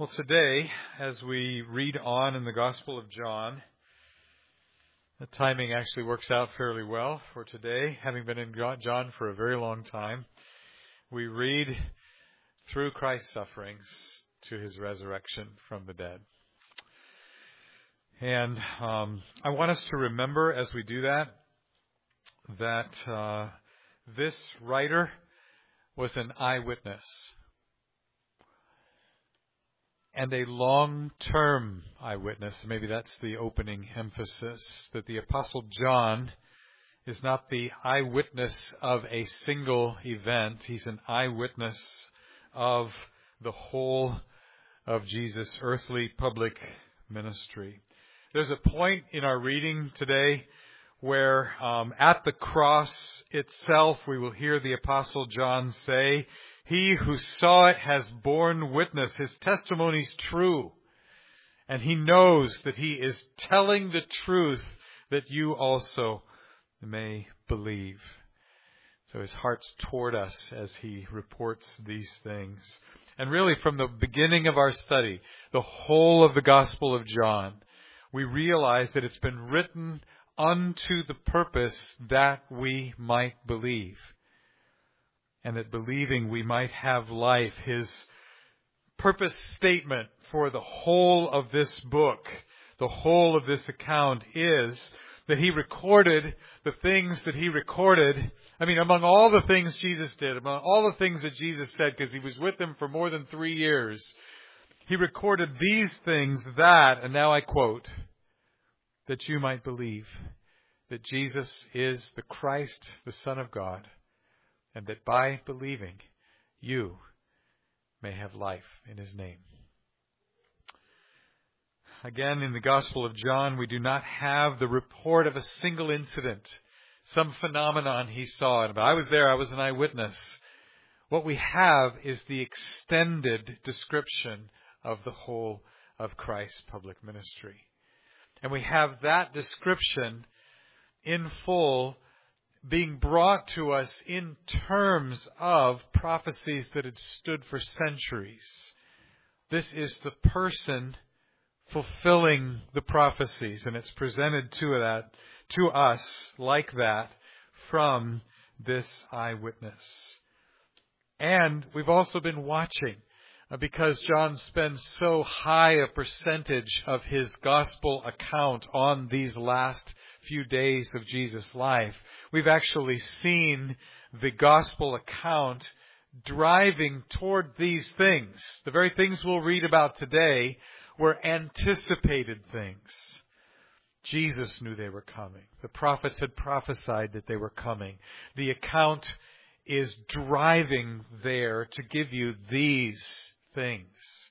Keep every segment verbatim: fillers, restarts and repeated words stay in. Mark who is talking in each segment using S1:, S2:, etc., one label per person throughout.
S1: Well, today, as we read on in the Gospel of John, the timing actually works out fairly well for today. Having been in John for a very long time, we read through Christ's sufferings to his resurrection from the dead. And um, I want us to remember as we do that, that uh, this writer was an eyewitness. And a long-term eyewitness. Maybe that's the opening emphasis, that the Apostle John is not the eyewitness of a single event. He's an eyewitness of the whole of Jesus' earthly public ministry. There's a point in our reading today where um, at the cross itself we will hear the Apostle John say, "He who saw it has borne witness." His testimony's true. And he knows that he is telling the truth that you also may believe. So his heart's toward us as he reports these things. And really from the beginning of our study, the whole of the Gospel of John, we realize that it's been written unto the purpose that we might believe. And that believing we might have life. His purpose statement for the whole of this book, the whole of this account, is that he recorded the things that he recorded. I mean, among all the things Jesus did, among all the things that Jesus said, because he was with them for more than three years, he recorded these things that, and now I quote, that you might believe that Jesus is the Christ, the Son of God, and that by believing, you may have life in his name. Again, in the Gospel of John, we do not have the report of a single incident, some phenomenon he saw. And I was there, I was an eyewitness. What we have is the extended description of the whole of Christ's public ministry. And we have that description in full being brought to us in terms of prophecies that had stood for centuries. This is the person fulfilling the prophecies, and it's presented to that to us like that from this eyewitness. And we've also been watching, uh, because John spends so high a percentage of his gospel account on these last few days of Jesus' life. We've actually seen the gospel account driving toward these things. The very things we'll read about today were anticipated things. Jesus knew they were coming. The prophets had prophesied that they were coming. The account is driving there to give you these things.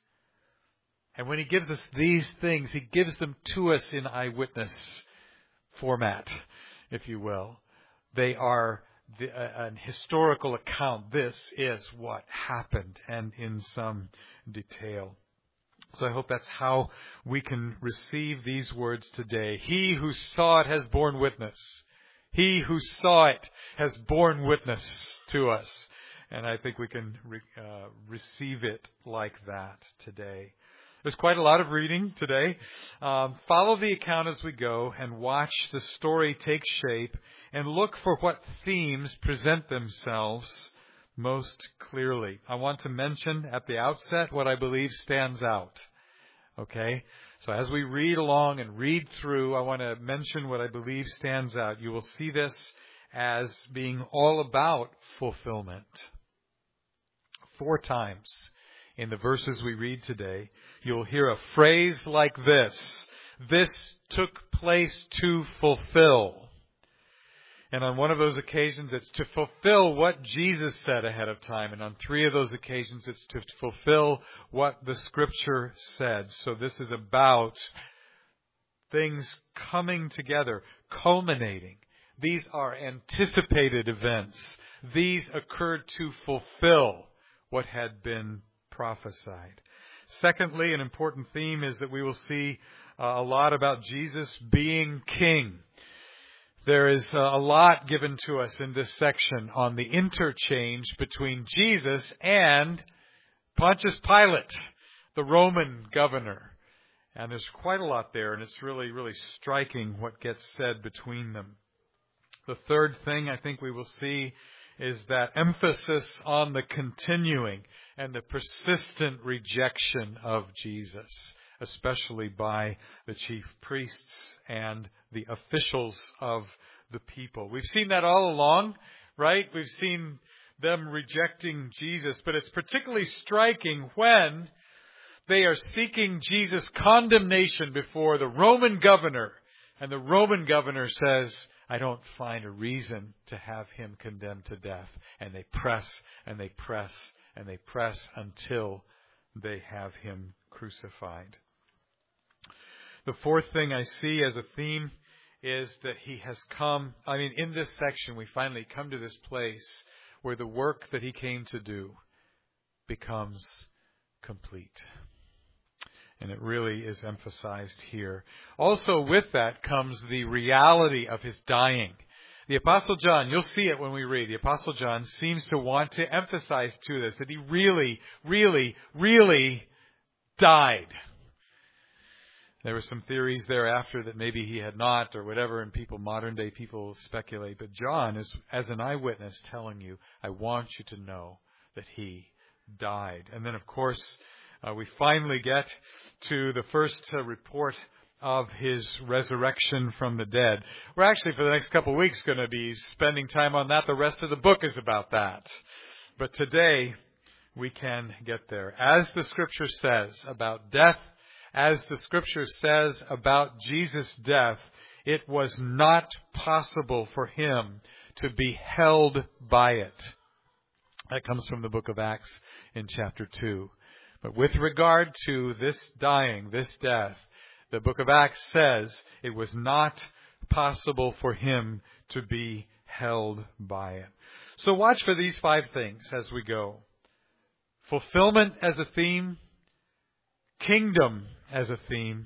S1: And when he gives us these things, he gives them to us in eyewitness format, if you will. They are the, uh, an historical account. This is what happened, and in some detail. So I hope that's how we can receive these words today. He who saw it has borne witness. He who saw it has borne witness to us. And I think we can re, uh, receive it like that today. There's quite a lot of reading today. Um, follow the account as we go and watch the story take shape and look for what themes present themselves most clearly. I want to mention at the outset what I believe stands out. Okay? So as we read along and read through, I want to mention what I believe stands out. You will see this as being all about fulfillment. Four times in the verses we read today, you'll hear a phrase like this: this took place to fulfill. And on one of those occasions, it's to fulfill what Jesus said ahead of time. And on three of those occasions, it's to fulfill what the Scripture said. So this is about things coming together, culminating. These are anticipated events. These occurred to fulfill what had been prophesied. Secondly, an important theme is that we will see uh, a lot about Jesus being king. There is uh, a lot given to us in this section on the interchange between Jesus and Pontius Pilate. the Roman governor. And there's quite a lot there, and it's really, really striking what gets said between them. The third thing I think we will see is that emphasis on the continuing and the persistent rejection of Jesus, especially by the chief priests and the officials of the people. We've seen that all along, right? We've seen them rejecting Jesus, but it's particularly striking when they are seeking Jesus' condemnation before the Roman governor, and the Roman governor says, I don't find a reason to have him condemned to death. And they press and they press and they press until they have him crucified. The fourth thing I see as a theme is that he has come, I mean, in this section we finally come to this place where the work that he came to do becomes complete. And it really is emphasized here. Also with that comes the reality of his dying. The Apostle John, you'll see it when we read, the Apostle John seems to want to emphasize to this that he really, really, really died. There were some theories thereafter that maybe he had not or whatever, and people, modern day people speculate. But John is, as an eyewitness, telling you, I want you to know that he died. And then, of course, Uh, we finally get to the first uh, report of his resurrection from the dead. We're actually, for the next couple of weeks, going to be spending time on that. The rest of the book is about that. But today, we can get there. As the Scripture says about death, as the Scripture says about Jesus' death, it was not possible for him to be held by it. That comes from the book of Acts in chapter two. But with regard to this dying, this death, the book of Acts says it was not possible for him to be held by it. So watch for these five things as we go. Fulfillment as a theme, kingdom as a theme,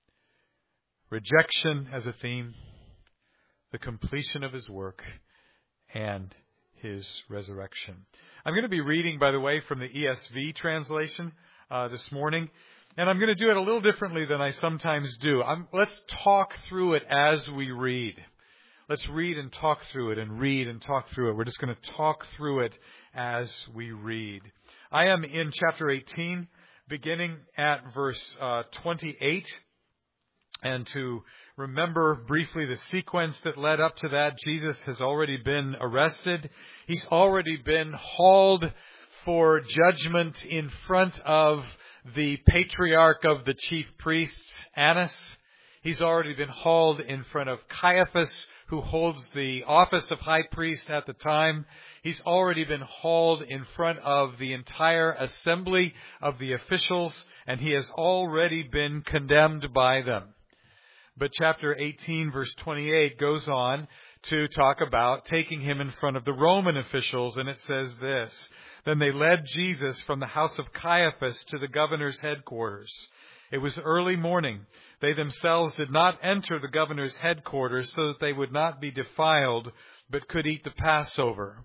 S1: rejection as a theme, the completion of his work, and his resurrection. I'm going to be reading, by the way, from the E S V translation uh, this morning. And I'm going to do it a little differently than I sometimes do. I'm, let's talk through it as we read. Let's read and talk through it and read and talk through it. We're just going to talk through it as we read. I am in chapter eighteen, beginning at verse uh, twenty-eight. And to remember briefly the sequence that led up to that, Jesus has already been arrested. He's already been hauled for judgment in front of the patriarch of the chief priests, Annas. He's already been hauled in front of Caiaphas, who holds the office of high priest at the time. He's already been hauled in front of the entire assembly of the officials, and he has already been condemned by them. But chapter eighteen, verse twenty-eight goes on to talk about taking him in front of the Roman officials, and it says this: Then they led Jesus from the house of Caiaphas to the governor's headquarters. It was early morning. They themselves did not enter the governor's headquarters so that they would not be defiled, but could eat the Passover.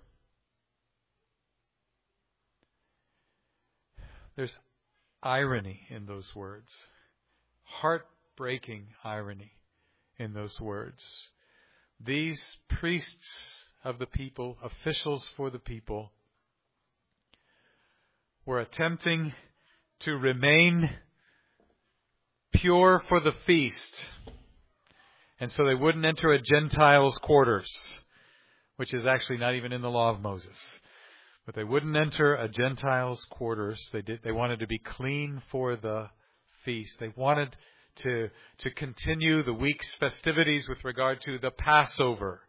S1: There's irony in those words. Heartbreaking irony in those words. These priests of the people, officials for the people, were attempting to remain pure for the feast. And so they wouldn't enter a Gentile's quarters, which is actually not even in the law of Moses. But they wouldn't enter a Gentile's quarters. They did. They wanted to be clean for the feast. They wanted to, to continue the week's festivities with regard to the Passover.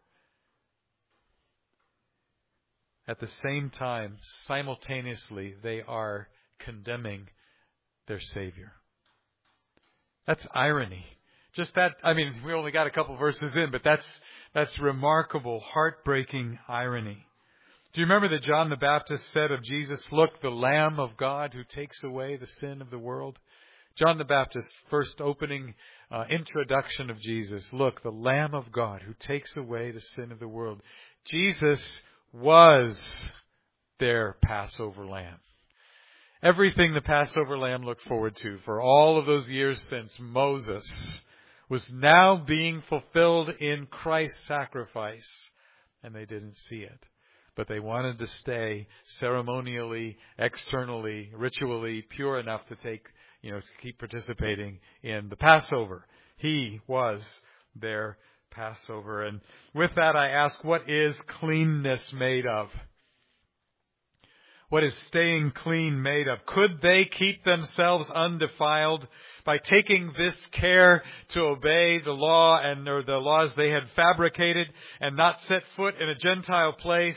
S1: At the same time, simultaneously, they are condemning their Savior. That's irony. Just that, I mean, we only got a couple verses in, but that's that's remarkable, heartbreaking irony. Do you remember that John the Baptist said of Jesus, "Look, the Lamb of God who takes away the sin of the world"? John the Baptist's first opening uh, introduction of Jesus. Look, the Lamb of God who takes away the sin of the world. Jesus was their Passover lamb. Everything the Passover lamb looked forward to for all of those years since Moses was now being fulfilled in Christ's sacrifice, and they didn't see it. But they wanted to stay ceremonially, externally, ritually pure enough to take, you know, to keep participating in the Passover. He was their Passover. And with that, I ask, what is cleanness made of? What is staying clean made of? Could they keep themselves undefiled by taking this care to obey the law and or the laws they had fabricated and not set foot in a Gentile place?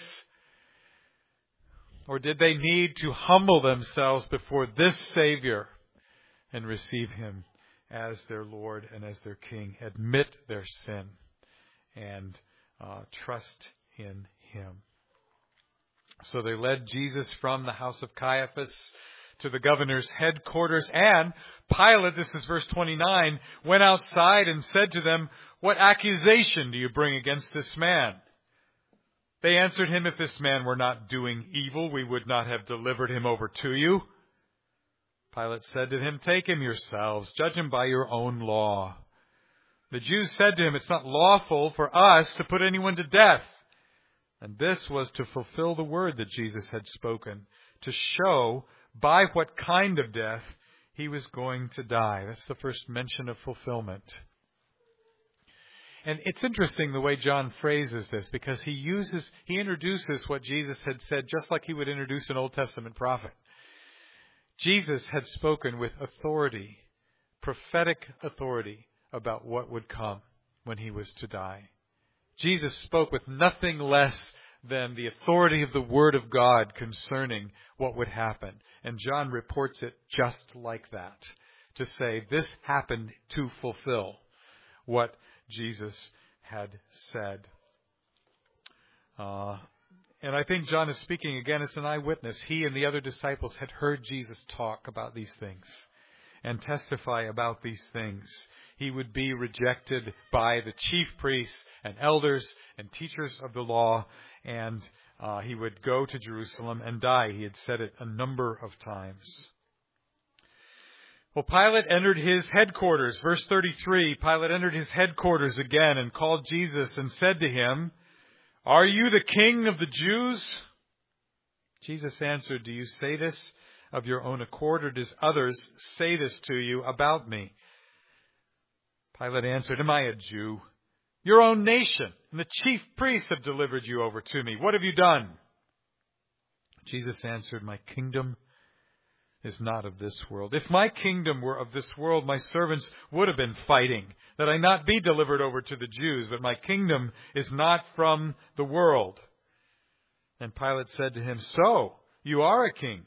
S1: Or did they need to humble themselves before this Savior and receive Him as their Lord and as their King, admit their sin, and uh, trust in Him? So they led Jesus from the house of Caiaphas to the governor's headquarters, and Pilate, this is verse twenty-nine, went outside and said to them, "What accusation do you bring against this man?" They answered him, "If this man were not doing evil, we would not have delivered him over to you." Pilate said to him, "Take him yourselves, judge him by your own law." The Jews said to him, "It's not lawful for us to put anyone to death." And this was to fulfill the word that Jesus had spoken, to show by what kind of death He was going to die. That's the first mention of fulfillment. And it's interesting the way John phrases this, because he uses, he introduces what Jesus had said just like he would introduce an Old Testament prophet. Jesus had spoken with authority, prophetic authority, about what would come when He was to die. Jesus spoke with nothing less than the authority of the Word of God concerning what would happen. And John reports it just like that, to say this happened to fulfill what Jesus had said. Uh, and I think John is speaking again as an eyewitness. He and the other disciples had heard Jesus talk about these things and testify about these things. He would be rejected by the chief priests and elders and teachers of the law, and uh, he would go to Jerusalem and die. He had said it a number of times. Well, Pilate entered his headquarters. Verse thirty-three, Pilate entered his headquarters again and called Jesus and said to him, "Are you the king of the Jews?" Jesus answered, "Do you say this of your own accord, or does others say this to you about me?" Pilate answered, "Am I a Jew? Your own nation and the chief priests have delivered you over to me. What have you done?" Jesus answered, "My kingdom is not of this world. If my kingdom were of this world, my servants would have been fighting, that I not be delivered over to the Jews, but my kingdom is not from the world." And Pilate said to him, "So, you are a king?"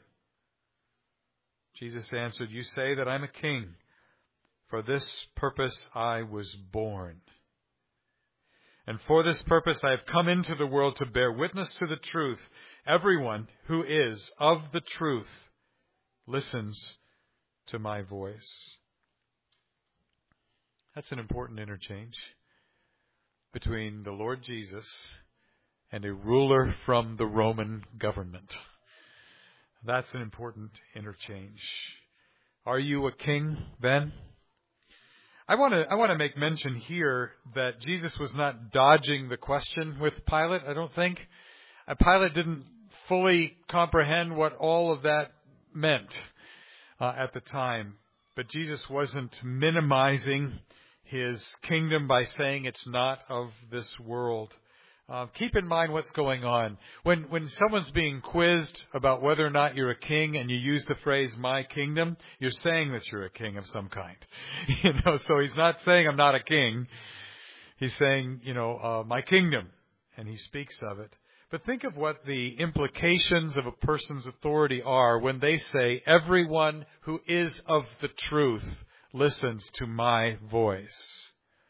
S1: Jesus answered, "You say that I'm a king. For this purpose I was born. And for this purpose I have come into the world, to bear witness to the truth. Everyone who is of the truth listens to my voice." That's an important interchange between the Lord Jesus and a ruler from the Roman government. That's an important interchange. Are you a king then? I want to I want to make mention here that Jesus was not dodging the question with Pilate, I don't think. Uh, Pilate didn't fully comprehend what all of that meant uh, at the time. But Jesus wasn't minimizing His kingdom by saying it's not of this world. Uh, keep in mind what's going on. When when someone's being quizzed about whether or not you're a king and you use the phrase, "my kingdom," you're saying that you're a king of some kind. You know, so He's not saying I'm not a king. He's saying, you know, uh, my kingdom. And He speaks of it. But think of what the implications of a person's authority are when they say, "Everyone who is of the truth listens to my voice."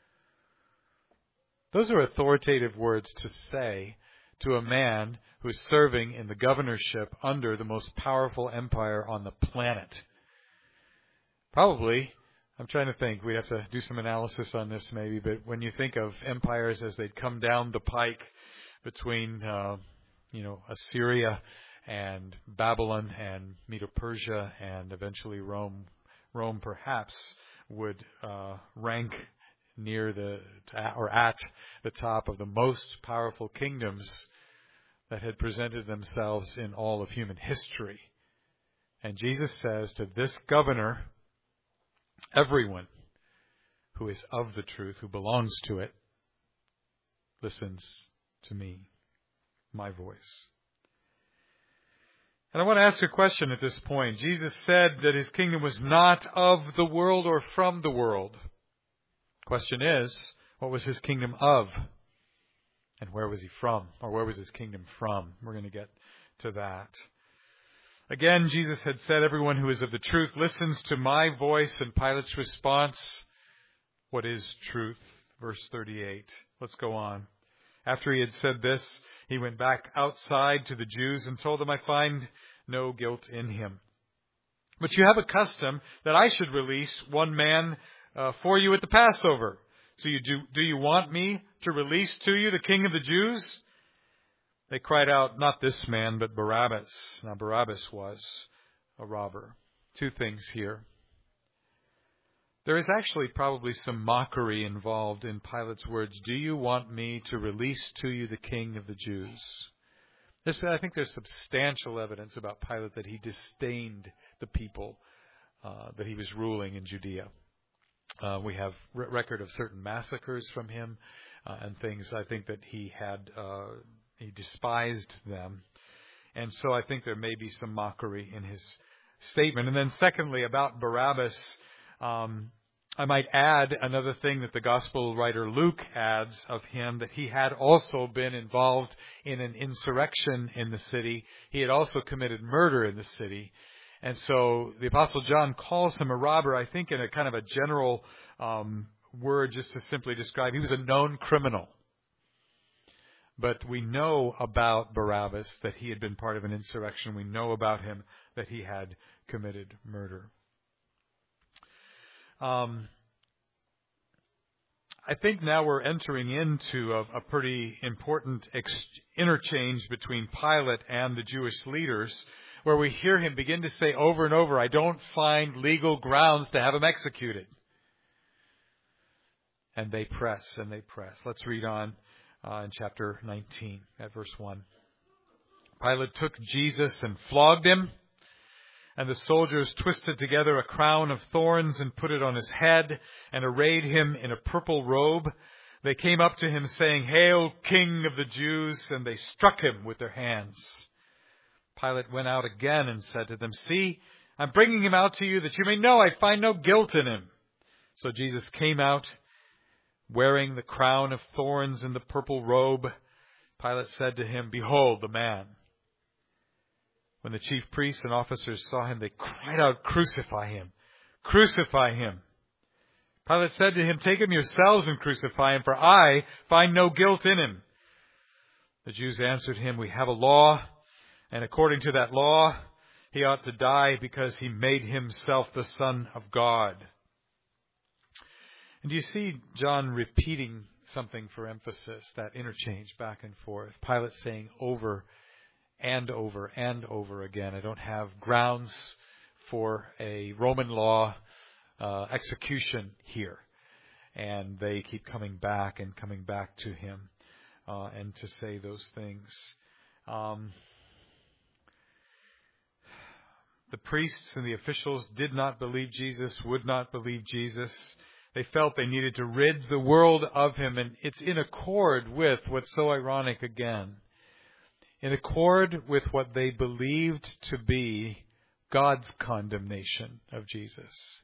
S1: Those are authoritative words to say to a man who is serving in the governorship under the most powerful empire on the planet. Probably, I'm trying to think, we have to do some analysis on this maybe, but when you think of empires as they'd come down the pike between, uh, you know, Assyria and Babylon and Medo-Persia and eventually Rome, Rome perhaps would uh, rank near the or at the top of the most powerful kingdoms that had presented themselves in all of human history. And Jesus says to this governor, everyone who is of the truth, who belongs to it, listens to me, my voice. And I want to ask a question at this point. Jesus said that his kingdom was not of the world or from the world. Question is, what was his kingdom of? And where was he from? Or where was his kingdom from? We're going to get to that. Again, Jesus had said, everyone who is of the truth listens to my voice. And Pilate's response, what is truth? Verse thirty-eight. Let's go on. After he had said this, he went back outside to the Jews and told them, I find no guilt in him. But you have a custom that I should release one man uh, for you at the Passover. So you do, do you want me to release to you the King of the Jews? They cried out, not this man, but Barabbas. Now Barabbas was a robber. Two things here. There is actually probably some mockery involved in Pilate's words. Do you want me to release to you the King of the Jews? This, I think there's substantial evidence about Pilate that he disdained the people uh, that he was ruling in Judea. Uh, we have re- record of certain massacres from him uh, and things. I think that he had uh, he despised them, and so I think there may be some mockery in his statement. And then, secondly, about Barabbas. Um, I might add another thing that the gospel writer Luke adds of him, that he had also been involved in an insurrection in the city. He had also committed murder in the city. And so the Apostle John calls him a robber, I think in a kind of a general um, word just to simply describe. He was a known criminal. But we know about Barabbas that he had been part of an insurrection. We know about him that he had committed murder. Um, I think now we're entering into a, a pretty important ex- interchange between Pilate and the Jewish leaders, where we hear him begin to say over and over, I don't find legal grounds to have him executed. And they press and they press. Let's read on uh, in chapter nineteen at verse one. Pilate took Jesus and flogged him. And the soldiers twisted together a crown of thorns and put it on his head and arrayed him in a purple robe. They came up to him saying, Hail, King of the Jews! And they struck him with their hands. Pilate went out again and said to them, See, I'm bringing him out to you that you may know I find no guilt in him. So Jesus came out wearing the crown of thorns and the purple robe. Pilate said to him, Behold the man. When the chief priests and officers saw him, they cried out, Crucify him! Crucify him! Pilate said to him, Take him yourselves and crucify him, for I find no guilt in him. The Jews answered him, We have a law, and according to that law, he ought to die because he made himself the Son of God. And do you see John repeating something for emphasis, that interchange back and forth? Pilate saying over and over and over again, I don't have grounds for a Roman law uh, execution here. And they keep coming back and coming back to him uh, and to say those things. Um, the priests and the officials did not believe Jesus, would not believe Jesus. They felt they needed to rid the world of him, and it's in accord with what's so ironic again. In accord with what they believed to be God's condemnation of Jesus.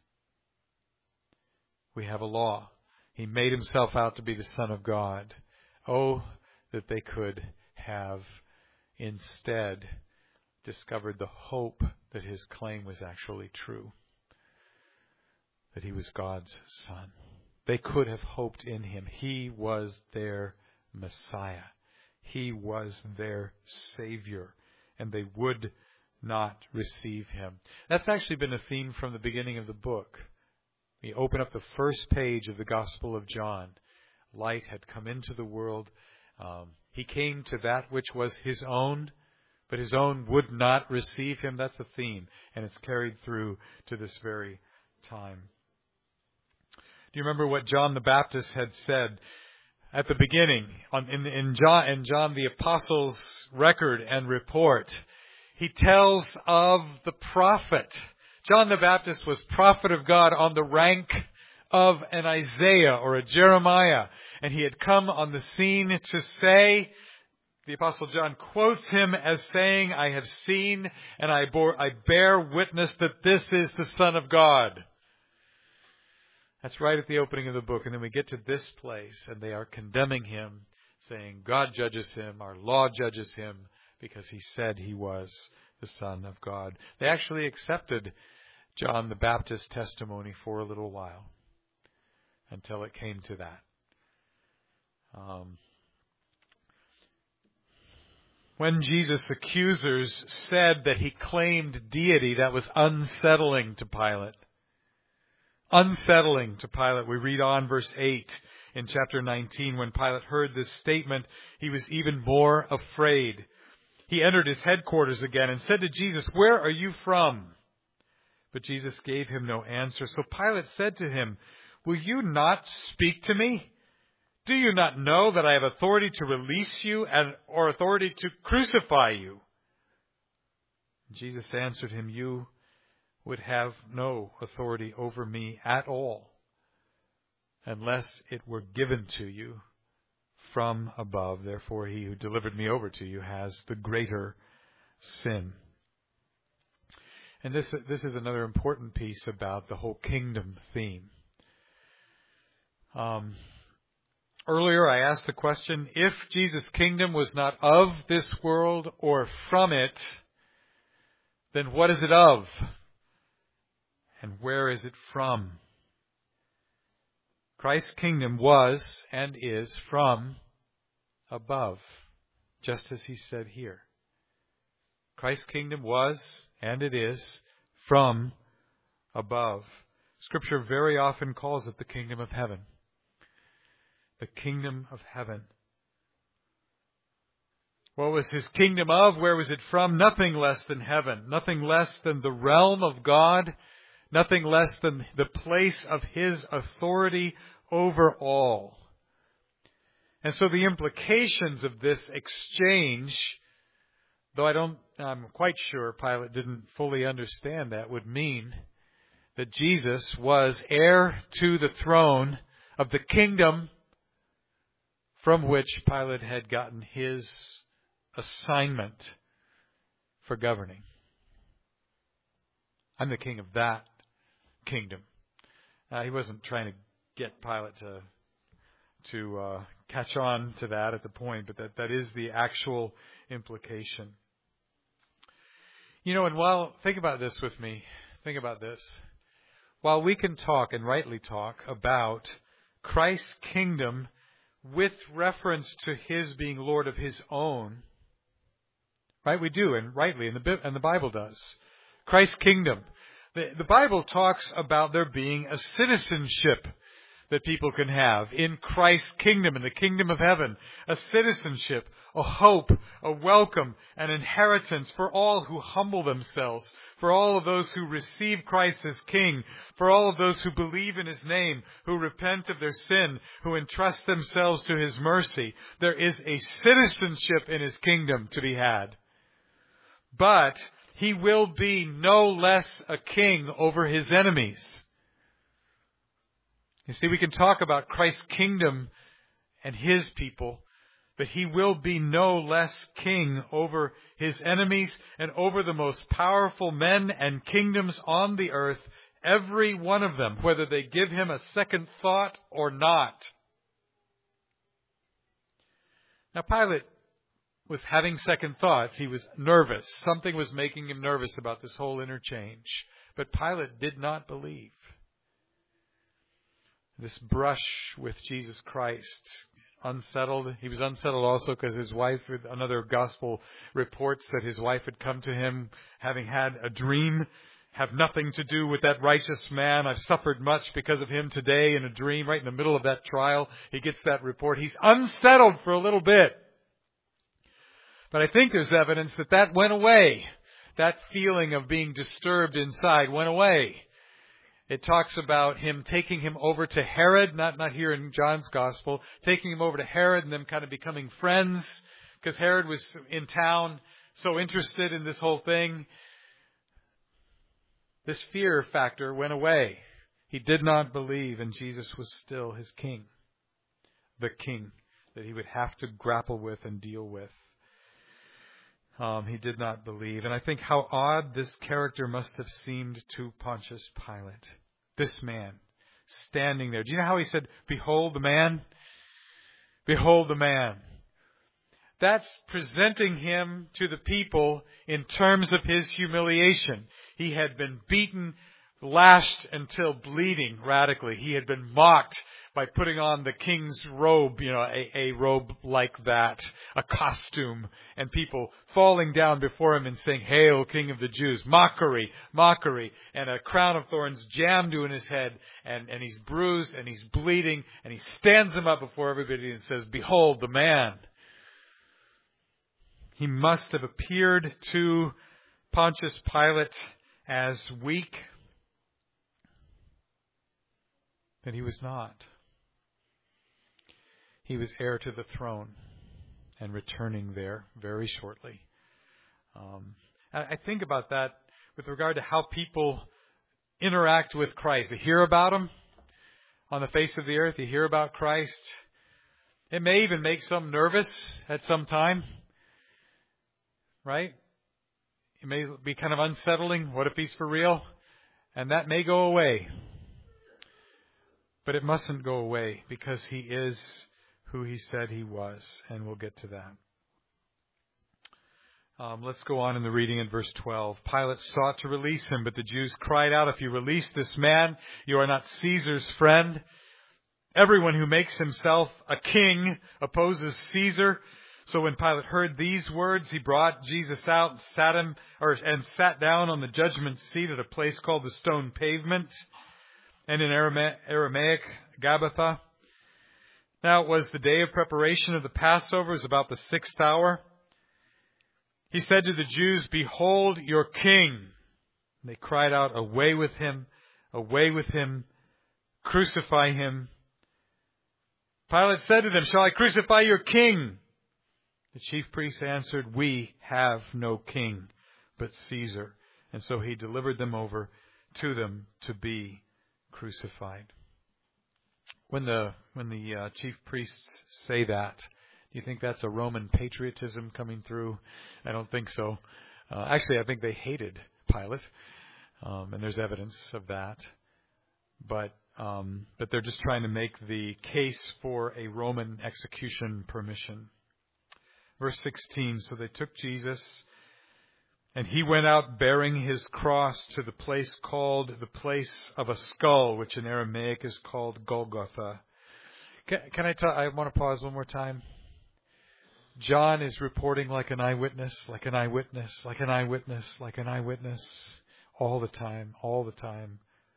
S1: We have a law. He made himself out to be the Son of God. Oh, that they could have instead discovered the hope that his claim was actually true. That he was God's Son. They could have hoped in him. He was their Messiah. He was their Savior, and they would not receive him. That's actually been a theme from the beginning of the book. We open up the first page of the Gospel of John. Light had come into the world. Um, he came to that which was his own, but his own would not receive him. That's a theme, and it's carried through to this very time. Do you remember what John the Baptist had said at the beginning on, in, in, John, in John the Apostle's record and report? He tells of the prophet. John the Baptist was prophet of God on the rank of an Isaiah or a Jeremiah. And he had come on the scene to say, the Apostle John quotes him as saying, I have seen and I, bore, I bear witness that this is the Son of God. That's right at the opening of the book. And then we get to this place and they are condemning him, saying God judges him, our law judges him, because he said he was the Son of God. They actually accepted John the Baptist's testimony for a little while until it came to that. Um, when Jesus' accusers said that he claimed deity, that was unsettling to Pilate. Unsettling to Pilate. We read on verse eight in chapter nineteen. When Pilate heard this statement, he was even more afraid. He entered his headquarters again and said to Jesus, where are you from? But Jesus gave him no answer. So Pilate said to him, will you not speak to me? Do you not know that I have authority to release you and or authority to crucify you? Jesus answered him, you would have no authority over me at all unless it were given to you from above. Therefore, he who delivered me over to you has the greater sin. And this, this is another important piece about the whole kingdom theme. Um, earlier I asked the question, if Jesus' kingdom was not of this world or from it, then what is it of? And where is it from? Christ's kingdom was and is from above, just as he said here. Christ's kingdom was and it is from above. Scripture very often calls it the kingdom of heaven. The kingdom of heaven. What was his kingdom of? Where was it from? Nothing less than heaven. Nothing less than the realm of God. Nothing less than the place of his authority over all. And so the implications of this exchange, though I don't, I'm quite sure Pilate didn't fully understand that, would mean that Jesus was heir to the throne of the kingdom from which Pilate had gotten his assignment for governing. I'm the king of that kingdom. Uh, he wasn't trying to get Pilate to to uh, catch on to that at the point, but that, that is the actual implication. You know, and while, think about this with me, think about this. While we can talk, and rightly talk, about Christ's kingdom with reference to his being Lord of his own, right? We do, and rightly, and the, and the Bible does. Christ's kingdom. The, the Bible talks about there being a citizenship that people can have in Christ's kingdom, in the kingdom of heaven. A citizenship, a hope, a welcome, an inheritance for all who humble themselves, for all of those who receive Christ as King, for all of those who believe in his name, who repent of their sin, who entrust themselves to his mercy. There is a citizenship in his kingdom to be had. But he will be no less a king over his enemies. You see, we can talk about Christ's kingdom and his people, but he will be no less king over his enemies and over the most powerful men and kingdoms on the earth, every one of them, whether they give him a second thought or not. Now, Pilate was having second thoughts. He was nervous. Something was making him nervous about this whole interchange. But Pilate did not believe. This brush with Jesus Christ, unsettled. He was unsettled also because his wife, another gospel reports that his wife had come to him having had a dream. Have nothing to do with that righteous man. I've suffered much because of him today in a dream. Right in the middle of that trial, he gets that report. He's unsettled for a little bit. But I think there's evidence that that went away. That feeling of being disturbed inside went away. It talks about him taking him over to Herod, not, not here in John's Gospel, taking him over to Herod and them kind of becoming friends because Herod was in town, so interested in this whole thing. This fear factor went away. He did not believe, and Jesus was still his king. The king that he would have to grapple with and deal with. Um, he did not believe. And I think how odd this character must have seemed to Pontius Pilate. This man standing there. Do you know how he said, "Behold the man"? Behold the man. That's presenting him to the people in terms of his humiliation. He had been beaten, lashed until bleeding radically. He had been mocked by putting on the king's robe, you know, a, a robe like that, a costume, and people falling down before him and saying, "Hail, King of the Jews." Mockery, mockery, and a crown of thorns jammed in his head, and, and he's bruised, and he's bleeding, and he stands him up before everybody and says, "Behold the man." He must have appeared to Pontius Pilate as weak, but he was not. He was heir to the throne and returning there very shortly. Um, I think about that with regard to how people interact with Christ. You hear about him on the face of the earth. You hear about Christ. It may even make some nervous at some time, right? It may be kind of unsettling. What if he's for real? And that may go away. But it mustn't go away because he is who he said he was, and we'll get to that. Um, let's go on in the reading in verse twelve. Pilate sought to release him, but the Jews cried out, "If you release this man, you are not Caesar's friend. Everyone who makes himself a king opposes Caesar." So when Pilate heard these words, he brought Jesus out and sat him, or and sat down on the judgment seat at a place called the Stone Pavement, and in Aramaic, Gabbatha. Now it was the day of preparation of the Passover. It was about the sixth hour. He said to the Jews, "Behold your king." And they cried out, "Away with him, away with him, crucify him." Pilate said to them, "Shall I crucify your king?" The chief priests answered, "We have no king but Caesar." And so he delivered them over to them to be crucified. When the when the uh, chief priests say that, do you think that's a Roman patriotism coming through? I don't think so. Uh, actually, I think they hated Pilate, um, and there's evidence of that. But um, but they're just trying to make the case for a Roman execution permission. Verse sixteen, so they took Jesus, and he went out bearing his cross to the place called the place of a skull, which in Aramaic is called Golgotha. Can, can I tell, I want to pause one more time. John is reporting like an eyewitness, like an eyewitness, like an eyewitness, like an eyewitness, all the time, all the time.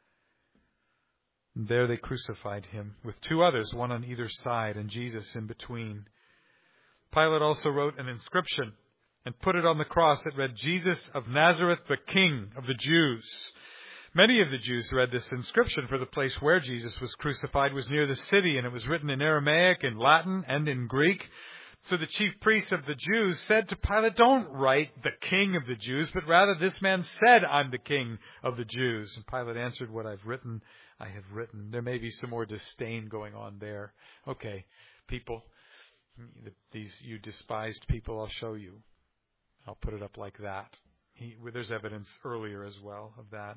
S1: And there they crucified him with two others, one on either side, and Jesus in between. Pilate also wrote an inscription and put it on the cross. It read, "Jesus of Nazareth, the King of the Jews." Many of the Jews read this inscription, for the place where Jesus was crucified was near the city, and it was written in Aramaic, in Latin, and in Greek. So the chief priests of the Jews said to Pilate, "Don't write the King of the Jews, but rather this man said, 'I'm the King of the Jews.'" And Pilate answered, "What I've written, I have written." There may be some more disdain going on there. Okay, people, these you despised people, I'll show you. I'll put it up like that. He, there's evidence earlier as well of that.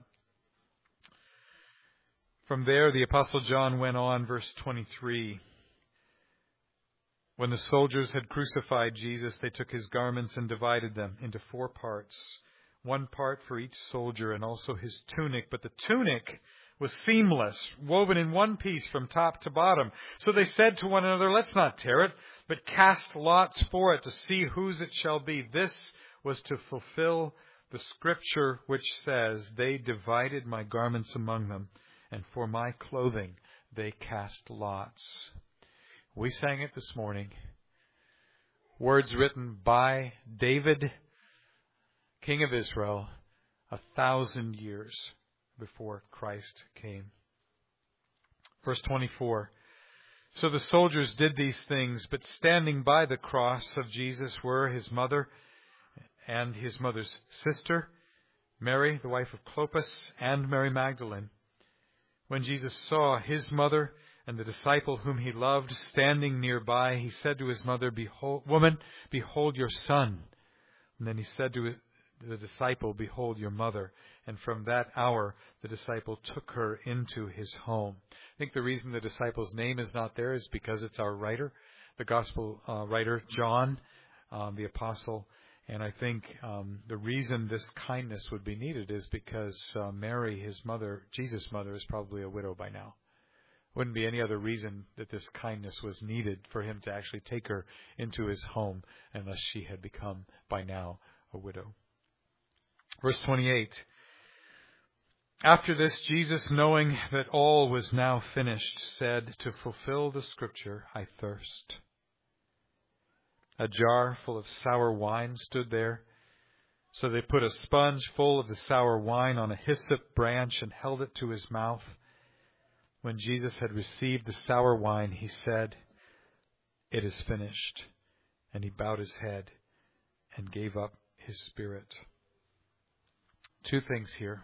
S1: From there, the Apostle John went on, verse twenty-three. When the soldiers had crucified Jesus, they took his garments and divided them into four parts, one part for each soldier, and also his tunic. But the tunic was seamless, woven in one piece from top to bottom. So they said to one another, "Let's not tear it, but cast lots for it to see whose it shall be." This was to fulfill the scripture which says, "They divided my garments among them, and for my clothing they cast lots." We sang it this morning. Words written by David, King of Israel, a thousand years before Christ came. Verse twenty-four. So the soldiers did these things, but standing by the cross of Jesus were his mother and his mother's sister, Mary, the wife of Clopas, and Mary Magdalene. When Jesus saw his mother and the disciple whom he loved standing nearby, he said to his mother, "Behold, woman, behold your son." And then he said to the disciple, "Behold your mother." And from that hour, the disciple took her into his home. I think the reason the disciple's name is not there is because it's our writer, the gospel uh, writer, John, um, the apostle. And I think um, the reason this kindness would be needed is because uh, Mary, his mother, Jesus' mother, is probably a widow by now. Wouldn't be any other reason that this kindness was needed for him to actually take her into his home unless she had become by now a widow. Verse twenty-eight. After this, Jesus, knowing that all was now finished, said, "To fulfill the scripture, I thirst." A jar full of sour wine stood there. So they put a sponge full of the sour wine on a hyssop branch and held it to his mouth. When Jesus had received the sour wine, he said, "It is finished." And he bowed his head and gave up his spirit. Two things here.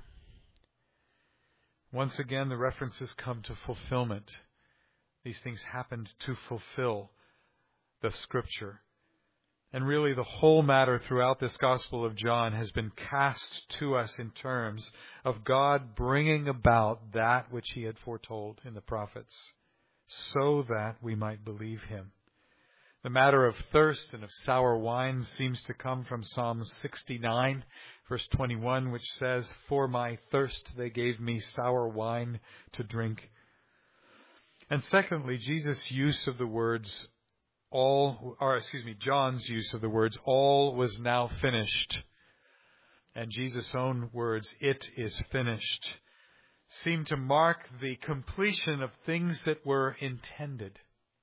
S1: Once again, the references come to fulfillment. These things happened to fulfill the scripture. And really the whole matter throughout this Gospel of John has been cast to us in terms of God bringing about that which he had foretold in the prophets, so that we might believe him. The matter of thirst and of sour wine seems to come from Psalm sixty-nine, verse twenty-one, which says, "For my thirst they gave me sour wine to drink." And secondly, Jesus' use of the words all, or excuse me, John's use of the words, "all was now finished," and Jesus' own words, "it is finished," seem to mark the completion of things that were intended.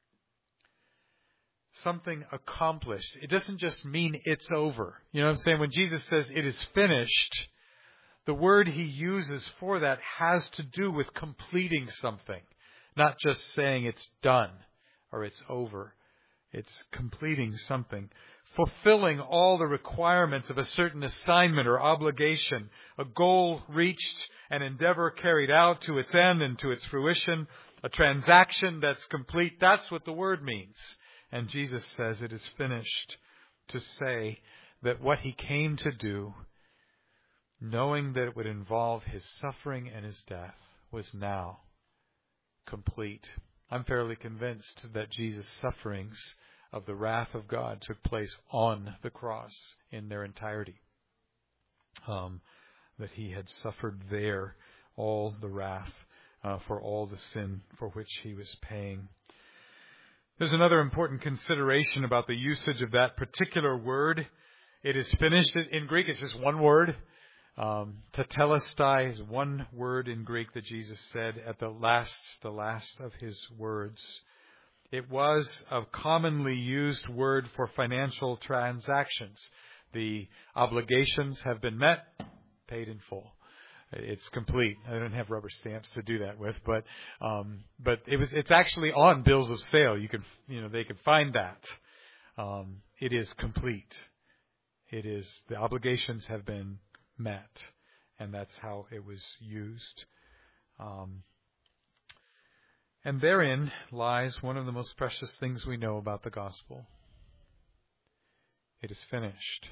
S1: Something accomplished. It doesn't just mean it's over. You know what I'm saying? When Jesus says it is finished, the word he uses for that has to do with completing something, not just saying it's done or it's over. It's completing something, fulfilling all the requirements of a certain assignment or obligation, a goal reached, an endeavor carried out to its end and to its fruition, a transaction that's complete. That's what the word means. And Jesus says it is finished, to say that what he came to do, knowing that it would involve his suffering and his death, was now complete. I'm fairly convinced that Jesus' sufferings of the wrath of God took place on the cross in their entirety. Um, that he had suffered there all the wrath uh, for all the sin for which he was paying. There's another important consideration about the usage of that particular word. It is finished. In Greek, it's just one word. Um, tetelestai is one word in Greek that Jesus said at the last, the last of his words. It was a commonly used word for financial transactions. The obligations have been met, paid in full. It's complete. I don't have rubber stamps to do that with, but um, but it was. It's actually on bills of sale. You can, you know, they can find that. Um, it is complete. It is. The obligations have been met, and that's how it was used. Um, and therein lies one of the most precious things we know about the gospel. It is finished.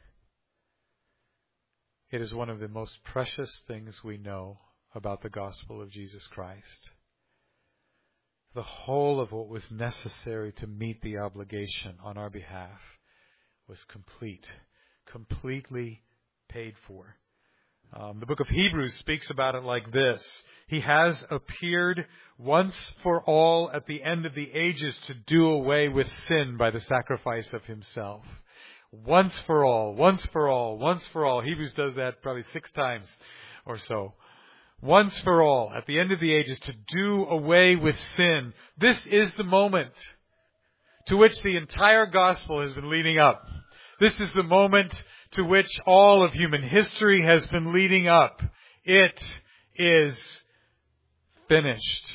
S1: It is one of the most precious things we know about the gospel of Jesus Christ. The whole of what was necessary to meet the obligation on our behalf was complete, completely paid for. Um, the book of Hebrews speaks about it like this. He has appeared once for all at the end of the ages to do away with sin by the sacrifice of himself. Once for all, once for all, once for all. Hebrews does that probably six times or so. Once for all, at the end of the ages, to do away with sin. This is the moment to which the entire gospel has been leading up. This is the moment to which all of human history has been leading up. It is finished.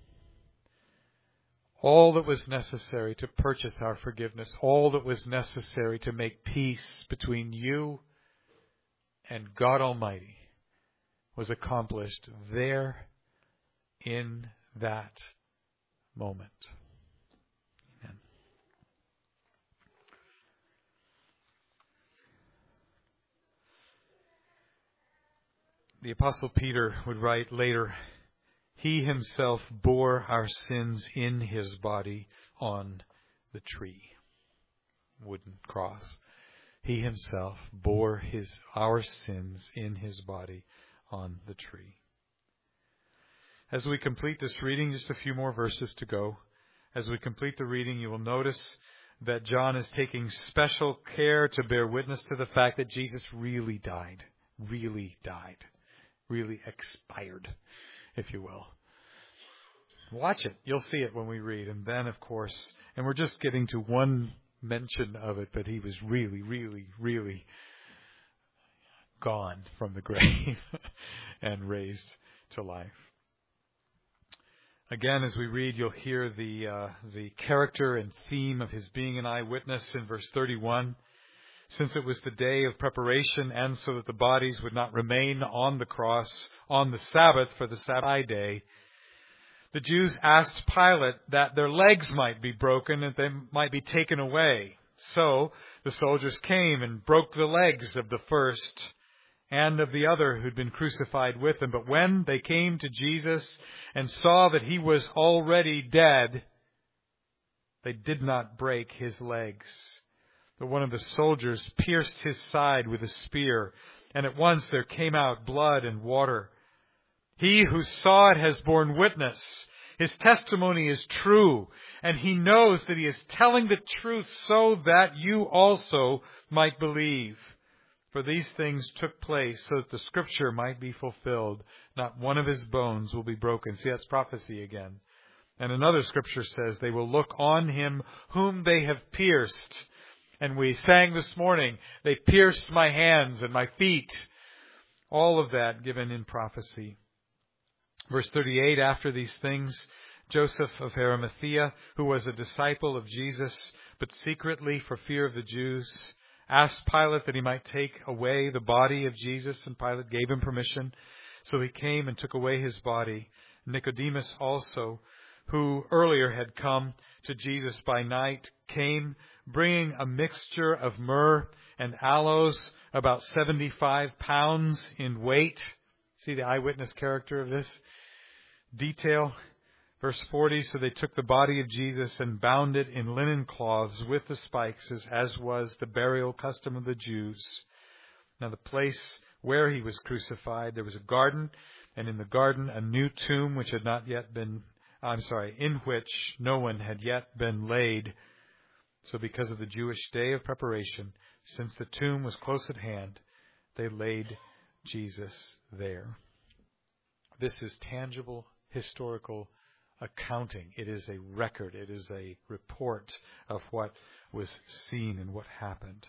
S1: All that was necessary to purchase our forgiveness, all that was necessary to make peace between you and God Almighty was accomplished there in that moment. Amen. The Apostle Peter would write later, He himself bore our sins in his body on the tree. Wooden cross. He himself bore his our sins in his body on the tree. As we complete this reading, just a few more verses to go. As we complete the reading, you will notice that John is taking special care to bear witness to the fact that Jesus really died. Really died. Really expired, if you will. Watch it. You'll see it when we read. And then, of course, and we're just getting to one mention of it, but he was really, really, really gone from the grave and raised to life. Again, as we read, you'll hear the uh, the character and theme of his being an eyewitness in verse thirty-one. Since it was the day of preparation, and so that the bodies would not remain on the cross on the Sabbath, for the Sabbath day, the Jews asked Pilate that their legs might be broken and they might be taken away. So the soldiers came and broke the legs of the first and of the other who'd been crucified with him. But when they came to Jesus and saw that he was already dead, they did not break his legs. But one of the soldiers pierced his side with a spear, and at once there came out blood and water. He who saw it has borne witness. His testimony is true, and he knows that he is telling the truth so that you also might believe. For these things took place so that the scripture might be fulfilled. Not one of his bones will be broken. See, that's prophecy again. And another scripture says, they will look on him whom they have pierced. And we sang this morning, they pierced my hands and my feet. All of that given in prophecy. Verse thirty-eight, after these things, Joseph of Arimathea, who was a disciple of Jesus, but secretly for fear of the Jews, asked Pilate that he might take away the body of Jesus, and Pilate gave him permission. So he came and took away his body. Nicodemus also, who earlier had come to Jesus by night, came bringing a mixture of myrrh and aloes, about seventy-five pounds in weight. See the eyewitness character of this detail. Verse forty, so they took the body of Jesus and bound it in linen cloths with the spikes, as was the burial custom of the Jews. Now the place where he was crucified, there was a garden, and in the garden a new tomb which had not yet been, I'm sorry, in which no one had yet been laid. So because of the Jewish day of preparation, since the tomb was close at hand, they laid Jesus there. This is tangible, historical accounting. It is a record. It is a report of what was seen and what happened.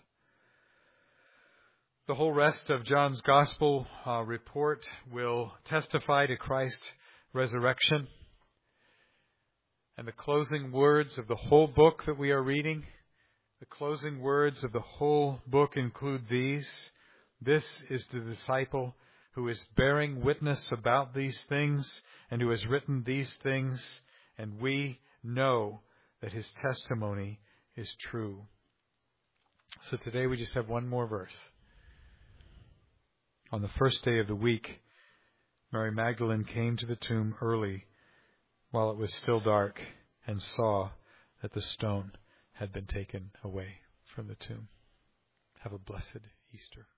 S1: The whole rest of John's Gospel uh, report will testify to Christ's resurrection. And the closing words of the whole book that we are reading, the closing words of the whole book include these. This is the disciple who is bearing witness about these things and who has written these things, and we know that his testimony is true. So today we just have one more verse. On the first day of the week, Mary Magdalene came to the tomb early while it was still dark and saw that the stone had been taken away from the tomb. Have a blessed Easter.